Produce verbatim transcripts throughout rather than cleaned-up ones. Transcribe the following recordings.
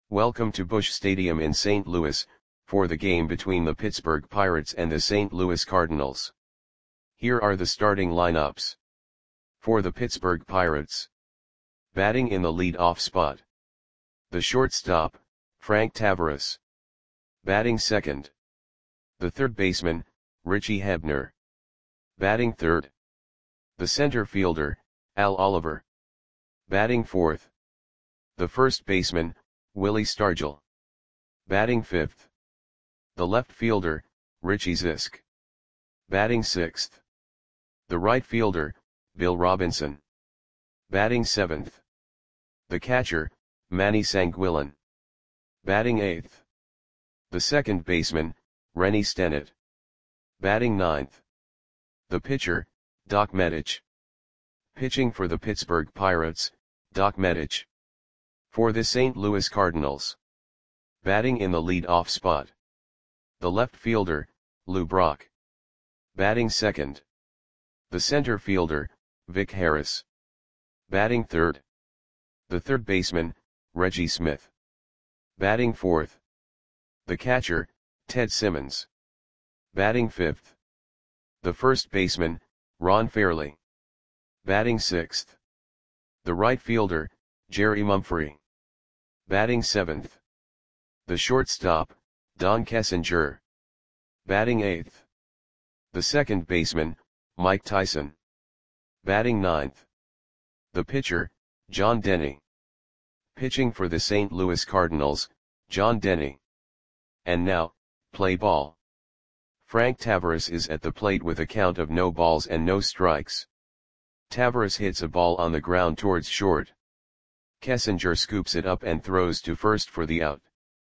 Welcome to Busch Stadium in Saint Louis, for the game between the Pittsburgh Pirates and the Saint Louis Cardinals. Here are the starting lineups. For the Pittsburgh Pirates. Batting in the lead-off spot. The shortstop, Frank Taveras. Batting second. The third baseman, Richie Hebner. Batting third. The center fielder, Al Oliver. Batting fourth. The first baseman, Willie Stargell. Batting fifth. The left fielder, Richie Zisk. Batting sixth. The right fielder, Bill Robinson. Batting seventh. The catcher, Manny Sanguillen. Batting eighth. The second baseman, Rennie Stennett. Batting ninth. The pitcher, Doc Medich. Pitching for the Pittsburgh Pirates, Doc Medich. For the Saint Louis Cardinals. Batting in the lead-off spot. The left fielder, Lou Brock. Batting second. The center fielder, Vic Harris. Batting third. The third baseman, Reggie Smith. Batting fourth. The catcher, Ted Simmons. Batting fifth. The first baseman, Ron Fairly. Batting sixth. The right fielder, Jerry Mumphrey. Batting seventh. The shortstop, Don Kessinger. Batting eighth. The second baseman, Mike Tyson. Batting ninth. The pitcher, John Denny. Pitching for the Saint Louis Cardinals, John Denny. And now, play ball. Frank Taveras is at the plate with a count of no balls and no strikes. Taveras hits a ball on the ground towards short. Kessinger scoops it up and throws to first for the out.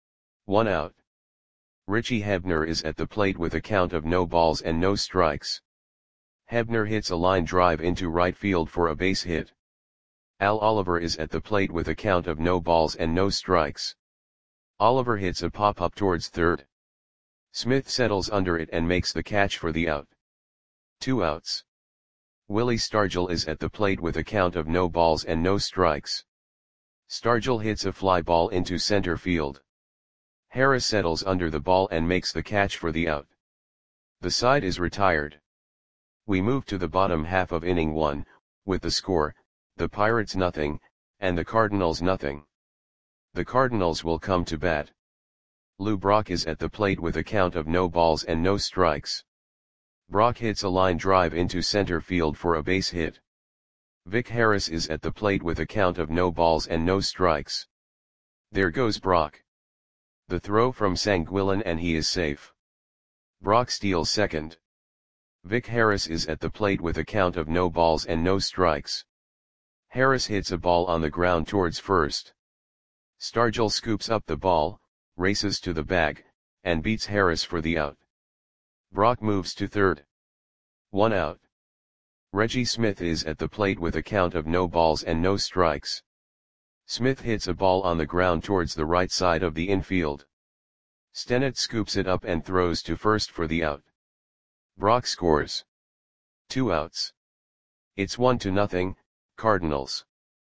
One out. Richie Hebner is at the plate with a count of no balls and no strikes. Hebner hits a line drive into right field for a base hit. Al Oliver is at the plate with a count of no balls and no strikes. Oliver hits a pop-up towards third. Smith settles under it and makes the catch for the out. Two outs. Willie Stargell is at the plate with a count of no balls and no strikes. Stargell hits a fly ball into center field. Harris settles under the ball and makes the catch for the out. The side is retired. We move to the bottom half of inning one, with the score, the Pirates nothing, and the Cardinals nothing. The Cardinals will come to bat. Lou Brock is at the plate with a count of no balls and no strikes. Brock hits a line drive into center field for a base hit. Vic Harris is at the plate with a count of no balls and no strikes. There goes Brock. The throw from Sanguillen and he is safe. Brock steals second. Vic Harris is at the plate with a count of no balls and no strikes. Harris hits a ball on the ground towards first. Stargell scoops up the ball, races to the bag, and beats Harris for the out. Brock moves to third. One out. Reggie Smith is at the plate with a count of no balls and no strikes. Smith hits a ball on the ground towards the right side of the infield. Stennett scoops it up and throws to first for the out. Brock scores. Two outs. It's one to nothing, Cardinals.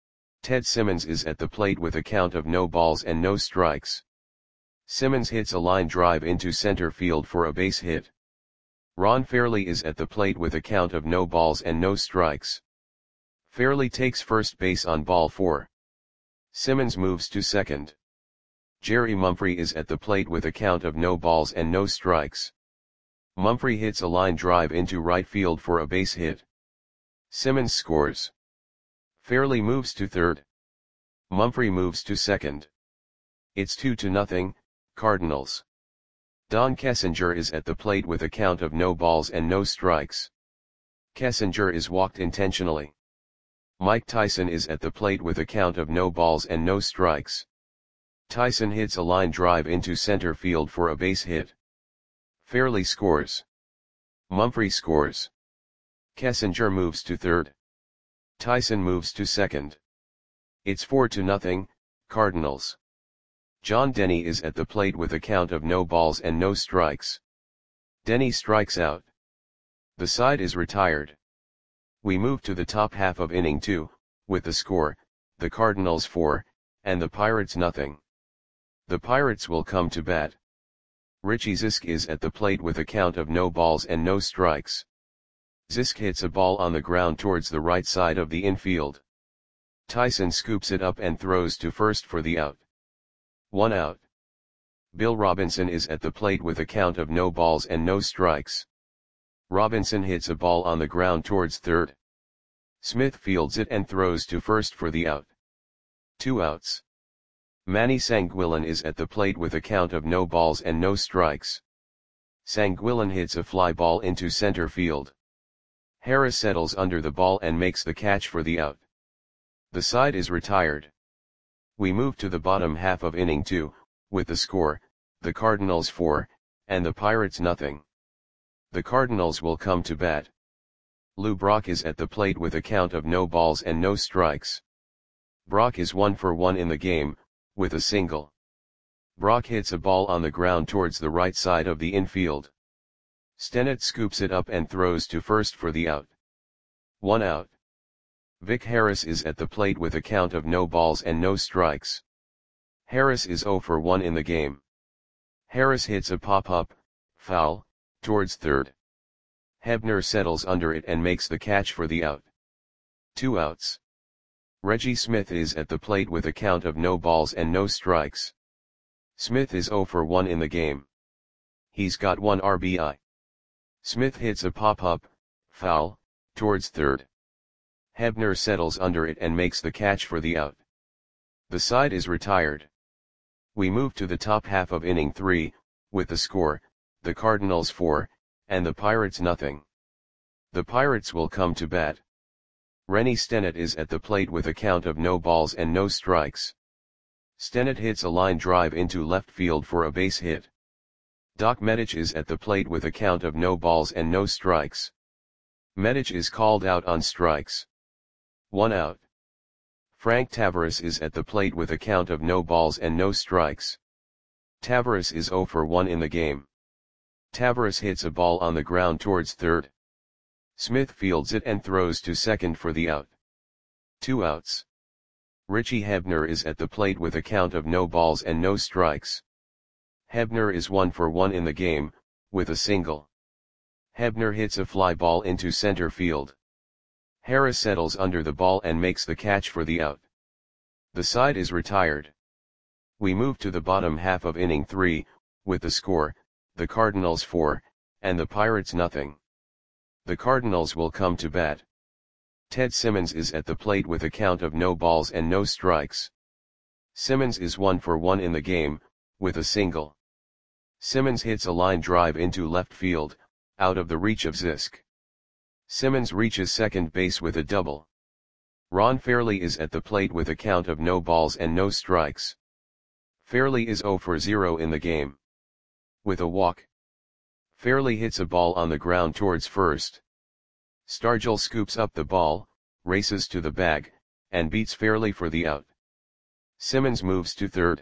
Ted Simmons is at the plate with a count of no balls and no strikes. Simmons hits a line drive into center field for a base hit. Ron Fairly is at the plate with a count of no balls and no strikes. Fairly takes first base on ball four. Simmons moves to second. Jerry Mumphrey is at the plate with a count of no balls and no strikes. Mumphrey hits a line drive into right field for a base hit. Simmons scores. Fairly moves to third. Mumphrey moves to second. It's two to nothing, Cardinals. Don Kessinger is at the plate with a count of no balls and no strikes. Kessinger is walked intentionally. Mike Tyson is at the plate with a count of no balls and no strikes. Tyson hits a line drive into center field for a base hit. Fairly scores. Mumphrey scores. Kessinger moves to third. Tyson moves to second. It's four to nothing, Cardinals. John Denny is at the plate with a count of no balls and no strikes. Denny strikes out. The side is retired. We move to the top half of inning two, with the score, the Cardinals four, and the Pirates nothing. The Pirates will come to bat. Richie Zisk is at the plate with a count of no balls and no strikes. Zisk hits a ball on the ground towards the right side of the infield. Tyson scoops it up and throws to first for the out. One out. Bill Robinson is at the plate with a count of no balls and no strikes. Robinson hits a ball on the ground towards third. Smith fields it and throws to first for the out. Two outs. Manny Sanguillen is at the plate with a count of no balls and no strikes. Sanguillen hits a fly ball into center field. Harris settles under the ball and makes the catch for the out. The side is retired. We move to the bottom half of inning two, with the score, the Cardinals four, and the Pirates nothing. The Cardinals will come to bat. Lou Brock is at the plate with a count of no balls and no strikes. Brock is one for one in the game, with a single. Brock hits a ball on the ground towards the right side of the infield. Stennett scoops it up and throws to first for the out. One out. Vic Harris is at the plate with a count of no balls and no strikes. Harris is zero for one in the game. Harris hits a pop-up, foul, towards third. Hebner settles under it and makes the catch for the out. Two outs. Reggie Smith is at the plate with a count of no balls and no strikes. Smith is zero for one in the game. He's got one R B I. Smith hits a pop-up, foul, towards third. Hebner settles under it and makes the catch for the out. The side is retired. We move to the top half of inning three, with the score, the Cardinals four, and the Pirates nothing. The Pirates will come to bat. Rennie Stennett is at the plate with a count of no balls and no strikes. Stennett hits a line drive into left field for a base hit. Doc Medich is at the plate with a count of no balls and no strikes. Medich is called out on strikes. One out. Frank Tavares is at the plate with a count of no balls and no strikes. Tavares is zero for one in the game. Tavares hits a ball on the ground towards third. Smith fields it and throws to second for the out. Two outs. Richie Hebner is at the plate with a count of no balls and no strikes. Hebner is one for one in the game, with a single. Hebner hits a fly ball into center field. Harris settles under the ball and makes the catch for the out. The side is retired. We move to the bottom half of inning three, with the score, the Cardinals four, and the Pirates nothing. The Cardinals will come to bat. Ted Simmons is at the plate with a count of no balls and no strikes. Simmons is one for one in the game, with a single. Simmons hits a line drive into left field, out of the reach of Zisk. Simmons reaches second base with a double. Ron Fairley is at the plate with a count of no balls and no strikes. Fairley is zero for zero in the game. With a walk. Fairley hits a ball on the ground towards first. Stargell scoops up the ball, races to the bag, and beats Fairley for the out. Simmons moves to third.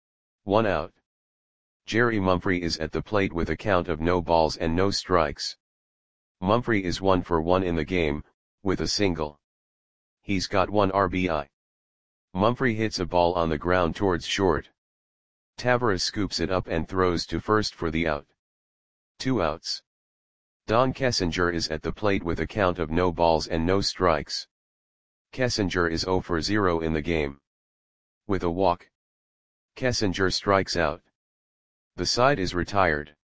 One out. Jerry Mumphrey is at the plate with a count of no balls and no strikes. Mumphrey is one for one in the game, with a single. He's got one R B I. Mumphrey hits a ball on the ground towards short. Tavares scoops it up and throws to first for the out. Two outs. Don Kessinger is at the plate with a count of no balls and no strikes. Kessinger is zero for zero in the game. With a walk. Kessinger strikes out. The side is retired.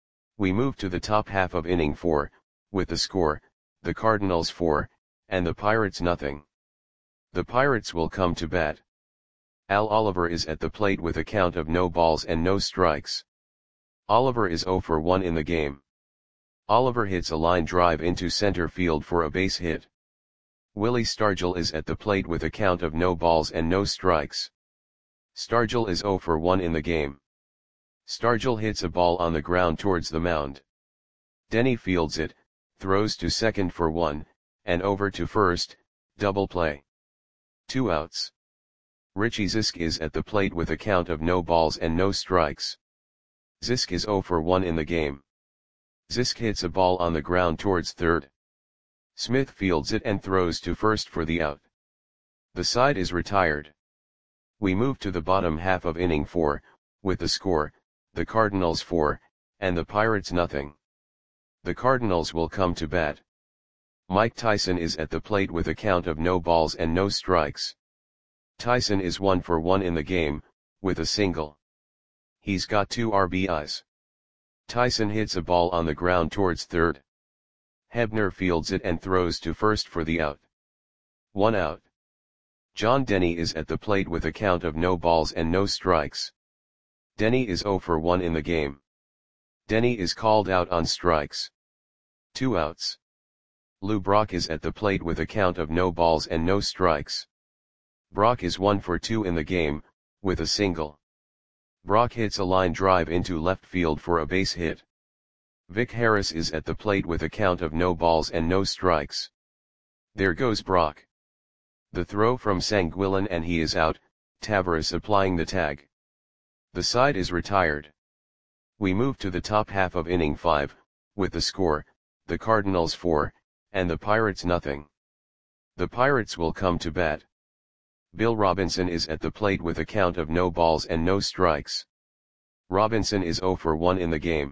We move to the top half of inning four, with the score, the Cardinals four, and the Pirates nothing. The Pirates will come to bat. Al Oliver is at the plate with a count of no balls and no strikes. Oliver is zero for one in the game. Oliver hits a line drive into center field for a base hit. Willie Stargell is at the plate with a count of no balls and no strikes. Stargell is zero for one in the game. Stargell hits a ball on the ground towards the mound. Denny fields it, throws to second for one, and over to first, double play. Two outs. Richie Zisk is at the plate with a count of no balls and no strikes. Zisk is zero for one in the game. Zisk hits a ball on the ground towards third. Smith fields it and throws to first for the out. The side is retired. We move to the bottom half of inning four, with the score, the Cardinals four, and the Pirates nothing. The Cardinals will come to bat. Mike Tyson is at the plate with a count of no balls and no strikes. Tyson is one for one in the game, with a single. He's got two R B Is. Tyson hits a ball on the ground towards third. Hebner fields it and throws to first for the out. One out. John Denny is at the plate with a count of no balls and no strikes. Denny is zero for one in the game. Denny is called out on strikes. Two outs. Lou Brock is at the plate with a count of no balls and no strikes. Brock is one for two in the game, with a single. Brock hits a line drive into left field for a base hit. Vic Harris is at the plate with a count of no balls and no strikes. There goes Brock. The throw from Sanguillen and he is out, Tavares applying the tag. The side is retired. We move to the top half of inning five, with the score, the Cardinals four, and the Pirates nothing. The Pirates will come to bat. Bill Robinson is at the plate with a count of no balls and no strikes. Robinson is zero for one in the game.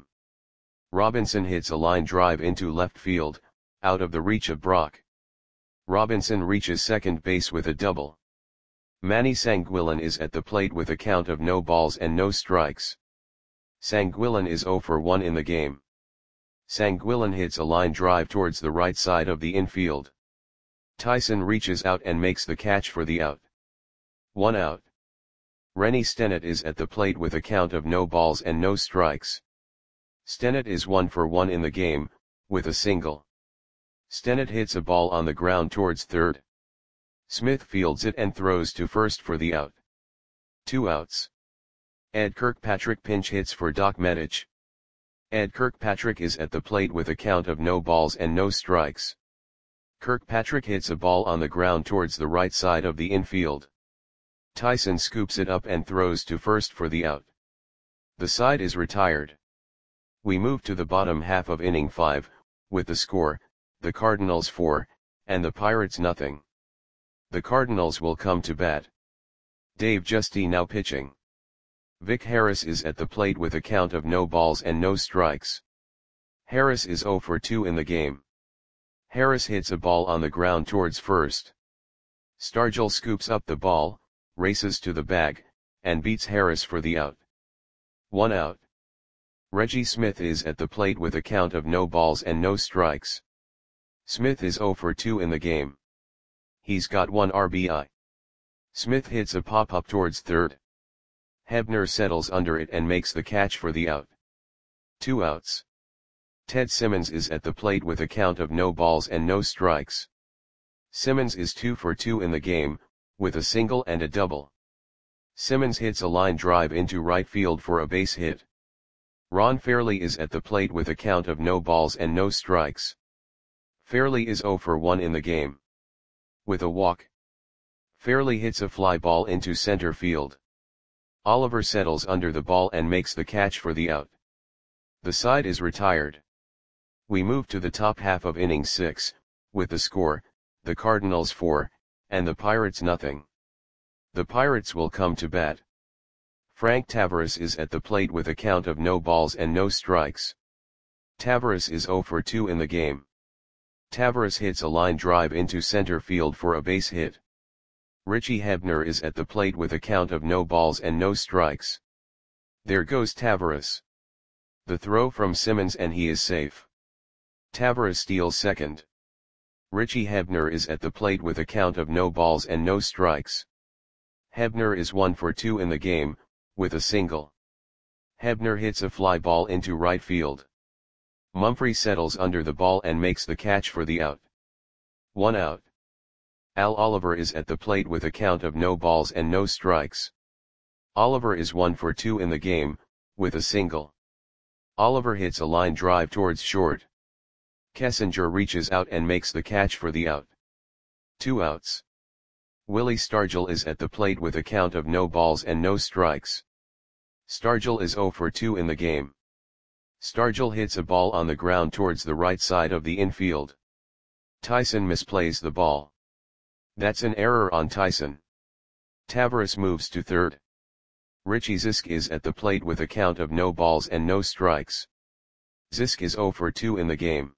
Robinson hits a line drive into left field, out of the reach of Brock. Robinson reaches second base with a double. Manny Sanguillen is at the plate with a count of no balls and no strikes. Sanguillen is zero for one in the game. Sanguillen hits a line drive towards the right side of the infield. Tyson reaches out and makes the catch for the out. One out. Rennie Stennett is at the plate with a count of no balls and no strikes. Stennett is one for one in the game, with a single. Stennett hits a ball on the ground towards third. Smith fields it and throws to first for the out. Two outs. Ed Kirkpatrick pinch hits for Doc Medich. Ed Kirkpatrick is at the plate with a count of no balls and no strikes. Kirkpatrick hits a ball on the ground towards the right side of the infield. Tyson scoops it up and throws to first for the out. The side is retired. We move to the bottom half of inning five, with the score, the Cardinals four, and the Pirates nothing. The Cardinals will come to bat. Dave Justy now pitching. Vic Harris is at the plate with a count of no balls and no strikes. Harris is zero for two in the game. Harris hits a ball on the ground towards first. Stargell scoops up the ball, races to the bag, and beats Harris for the out. One out. Reggie Smith is at the plate with a count of no balls and no strikes. Smith is zero for two in the game. He's got one R B I. Smith hits a pop-up towards third. Hebner settles under it and makes the catch for the out. Two outs. Ted Simmons is at the plate with a count of no balls and no strikes. Simmons is two for two in the game, with a single and a double. Simmons hits a line drive into right field for a base hit. Ron Fairley is at the plate with a count of no balls and no strikes. Fairley is zero for one in the game. With a walk. Fairley hits a fly ball into center field. Oliver settles under the ball and makes the catch for the out. The side is retired. We move to the top half of inning six, with the score, the Cardinals four, and the Pirates nothing. The Pirates will come to bat. Frank Tavares is at the plate with a count of no balls and no strikes. Tavares is zero for two in the game. Tavares hits a line drive into center field for a base hit. Richie Hebner is at the plate with a count of no balls and no strikes. There goes Tavares. The throw from Simmons and he is safe. Tavares steals second. Richie Hebner is at the plate with a count of no balls and no strikes. Hebner is one for two in the game, with a single. Hebner hits a fly ball into right field. Mumphrey settles under the ball and makes the catch for the out. One out. Al Oliver is at the plate with a count of no balls and no strikes. Oliver is one for two in the game, with a single. Oliver hits a line drive towards short. Kessinger reaches out and makes the catch for the out. Two outs. Willie Stargell is at the plate with a count of no balls and no strikes. Stargell is zero for two in the game. Stargell hits a ball on the ground towards the right side of the infield. Tyson misplays the ball. That's an error on Tyson. Tavares moves to third. Richie Zisk is at the plate with a count of no balls and no strikes. Zisk is zero for two in the game.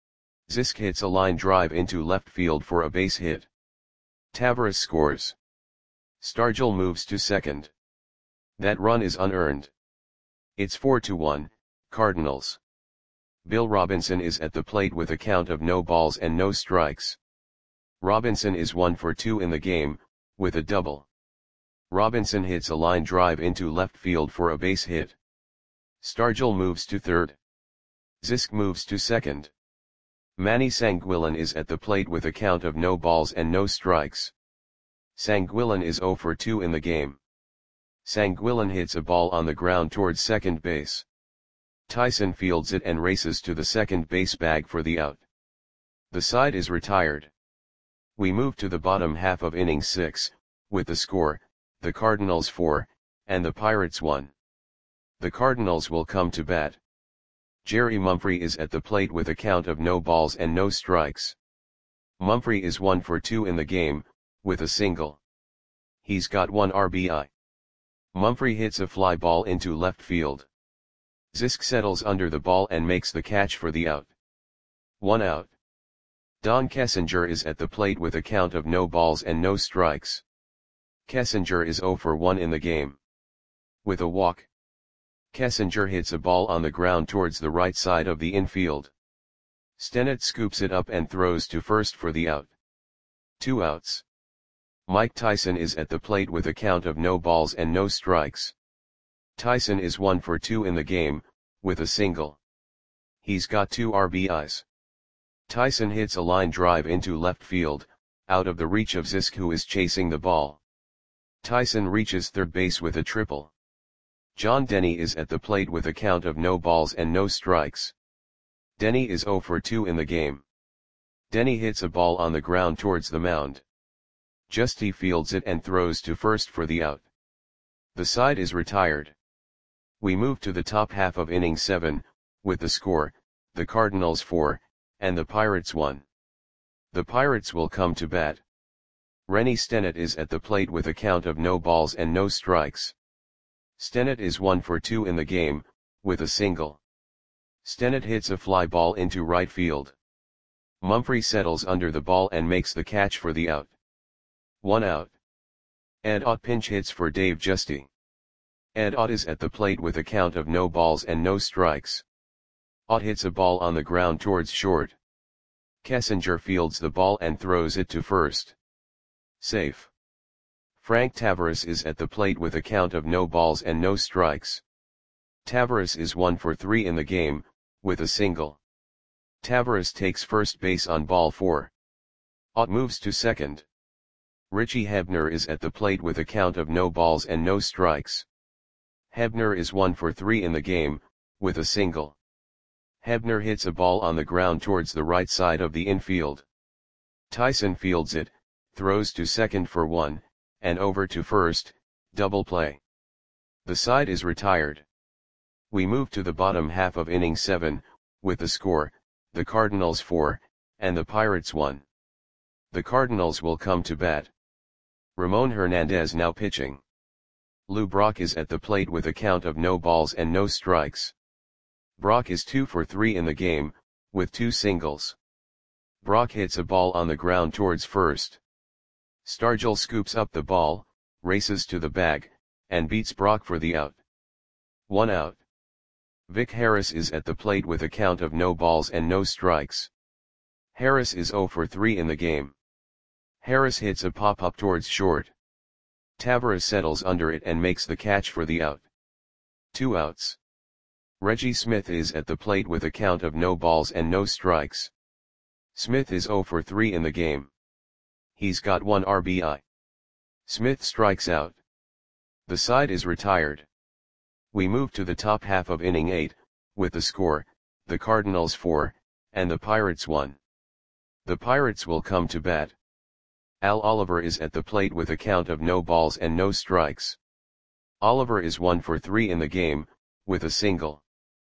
Zisk hits a line drive into left field for a base hit. Tavares scores. Stargell moves to second. That run is unearned. It's four to one, Cardinals. Bill Robinson is at the plate with a count of no balls and no strikes. Robinson is one for two in the game, with a double. Robinson hits a line drive into left field for a base hit. Stargell moves to third. Zisk moves to second. Manny Sanguillen is at the plate with a count of no balls and no strikes. Sanguillen is zero for two in the game. Sanguillen hits a ball on the ground towards second base. Tyson fields it and races to the second base bag for the out. The side is retired. We move to the bottom half of inning six, with the score, the Cardinals four, and the Pirates one. The Cardinals will come to bat. Jerry Mumphrey is at the plate with a count of no balls and no strikes. Mumphrey is one for two in the game, with a single. He's got one R B I. Mumphrey hits a fly ball into left field. Zisk settles under the ball and makes the catch for the out. One out. Don Kessinger is at the plate with a count of no balls and no strikes. Kessinger is zero for one in the game. With a walk. Kessinger hits a ball on the ground towards the right side of the infield. Stennett scoops it up and throws to first for the out. Two outs. Mike Tyson is at the plate with a count of no balls and no strikes. Tyson is one for two in the game, with a single. He's got two R B Is. Tyson hits a line drive into left field, out of the reach of Zisk, who is chasing the ball. Tyson reaches third base with a triple. John Denny is at the plate with a count of no balls and no strikes. Denny is zero for two in the game. Denny hits a ball on the ground towards the mound. Justy fields it and throws to first for the out. The side is retired. We move to the top half of inning seven, with the score, the Cardinals four, and the Pirates one. The Pirates will come to bat. Rennie Stennett is at the plate with a count of no balls and no strikes. Stennett is one for two in the game, with a single. Stennett hits a fly ball into right field. Mumphrey settles under the ball and makes the catch for the out. One out. Ed Ott pinch hits for Dave Justy. Ed Ott is at the plate with a count of no balls and no strikes. Ott hits a ball on the ground towards short. Kessinger fields the ball and throws it to first. Safe. Frank Tavares is at the plate with a count of no balls and no strikes. Tavares is one for three in the game, with a single. Tavares takes first base on ball four. Ott moves to second. Richie Hebner is at the plate with a count of no balls and no strikes. Hebner is one for three in the game, with a single. Hebner hits a ball on the ground towards the right side of the infield. Tyson fields it, throws to second for one, and over to first, double play. The side is retired. We move to the bottom half of inning seven, with the score, the Cardinals four, and the Pirates one. The Cardinals will come to bat. Ramon Hernandez now pitching. Lou Brock is at the plate with a count of no balls and no strikes. Brock is two for three in the game, with two singles. Brock hits a ball on the ground towards first. Stargell scoops up the ball, races to the bag, and beats Brock for the out. One out. Vic Harris is at the plate with a count of no balls and no strikes. Harris is zero for three in the game. Harris hits a pop-up towards short. Tavares settles under it and makes the catch for the out. Two outs. Reggie Smith is at the plate with a count of no balls and no strikes. Smith is zero for three in the game. He's got one R B I. Smith strikes out. The side is retired. We move to the top half of inning eight, with the score, the Cardinals four, and the Pirates one. The Pirates will come to bat. Al Oliver is at the plate with a count of no balls and no strikes. Oliver is one for three in the game, with a single.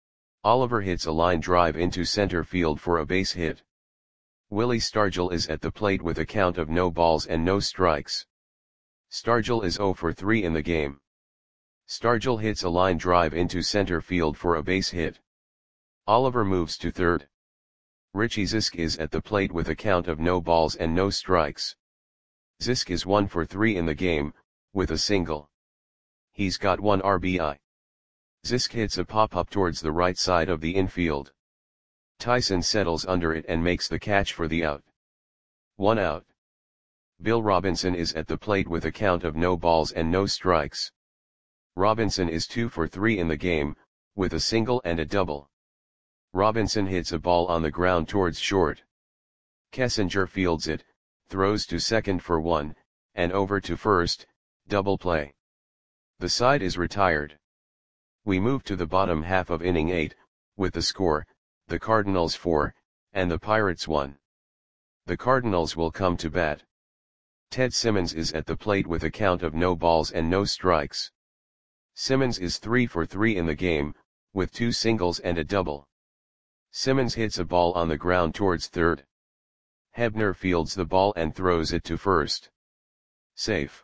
Oliver hits a line drive into center field for a base hit. Willie Stargell is at the plate with a count of no balls and no strikes. Stargell is zero for three in the game. Stargell hits a line drive into center field for a base hit. Oliver moves to third. Richie Zisk is at the plate with a count of no balls and no strikes. Zisk is one for three in the game, with a single. He's got one R B I. Zisk hits a pop-up towards the right side of the infield. Tyson settles under it and makes the catch for the out. One out. Bill Robinson is at the plate with a count of no balls and no strikes. Robinson is two for three in the game, with a single and a double. Robinson hits a ball on the ground towards short. Kessinger fields it, throws to second for one, and over to first, double play. The side is retired. We move to the bottom half of inning eight, with the score, the Cardinals four, and the Pirates one. The Cardinals will come to bat. Ted Simmons is at the plate with a count of no balls and no strikes. Simmons is three for three in the game, with two singles and a double. Simmons hits a ball on the ground towards third. Hebner fields the ball and throws it to first. Safe.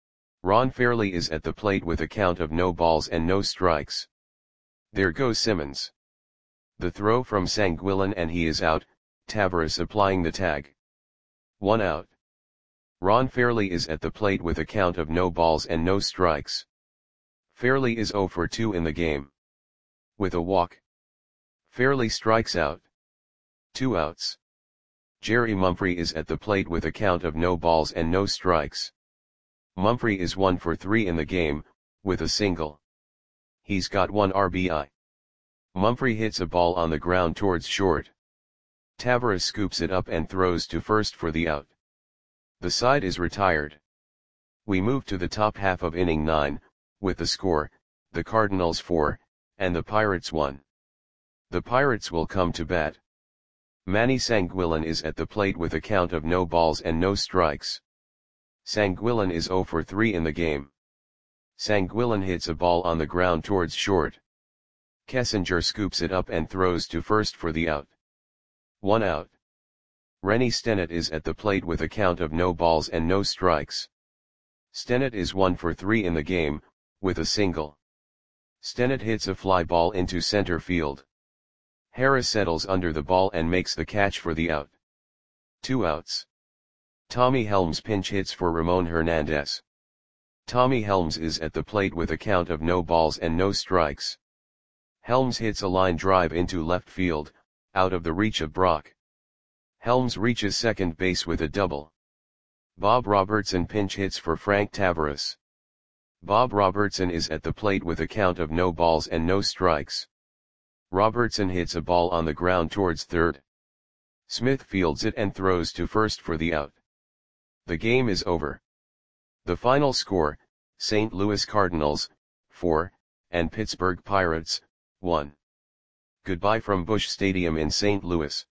Ron Fairly is at the plate with a count of no balls and no strikes. There goes Simmons. The throw from Sanguillén and he is out, Taveras applying the tag. One out. Ron Fairly is at the plate with a count of no balls and no strikes. Fairly is zero for two in the game. With a walk. Fairly strikes out. Two outs. Jerry Mumphrey is at the plate with a count of no balls and no strikes. Mumphrey is one for three in the game, with a single. He's got one R B I. Mumphrey hits a ball on the ground towards short. Taveras scoops it up and throws to first for the out. The side is retired. We move to the top half of inning nine, with the score, the Cardinals four, and the Pirates one. The Pirates will come to bat. Manny Sanguillén is at the plate with a count of no balls and no strikes. Sanguillén is zero for three in the game. Sanguillén hits a ball on the ground towards short. Kessinger scoops it up and throws to first for the out. One out. Rennie Stennett is at the plate with a count of no balls and no strikes. Stennett is one for three in the game, with a single. Stennett hits a fly ball into center field. Harris settles under the ball and makes the catch for the out. Two outs. Tommy Helms pinch hits for Ramon Hernandez. Tommy Helms is at the plate with a count of no balls and no strikes. Helms hits a line drive into left field, out of the reach of Brock. Helms reaches second base with a double. Bob Robertson pinch hits for Frank Taveras. Bob Robertson is at the plate with a count of no balls and no strikes. Robertson hits a ball on the ground towards third. Smith fields it and throws to first for the out. The game is over. The final score, Saint Louis Cardinals, four, and Pittsburgh Pirates, one. Goodbye from Busch Stadium in Saint Louis.